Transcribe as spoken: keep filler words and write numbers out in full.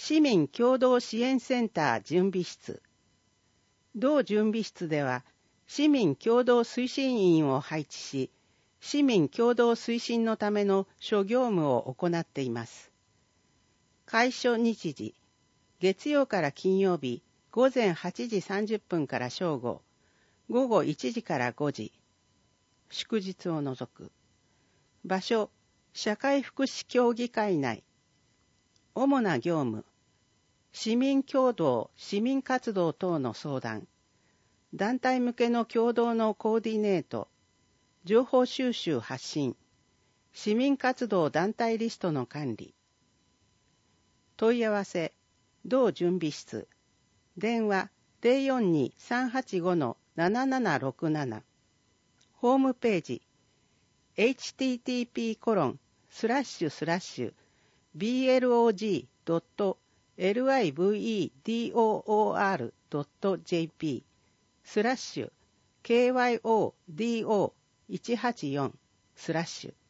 市民共同支援センター準備室。同準備室では、市民共同推進員を配置し、市民共同推進のための諸業務を行っています。開所日時、月曜から金曜日、午前はちじさんじゅっぷんから正午、午後いちじからごじ、祝日を除く。場所、社会福祉協議会内。主な業務、市民協同、市民活動等の相談、団体向けの共同のコーディネート、情報収集発信、市民活動団体リストの管理。問い合わせ、同準備室、電話 ゼロよんに さんはちご ななななろくなな、ホームページ、エイチティーティーピーコロンスラッシュスラッシュビーエルオージードットリブイドットジェーピー スラッシュ ケーワイオーディーオーいちはちよん スラッシュ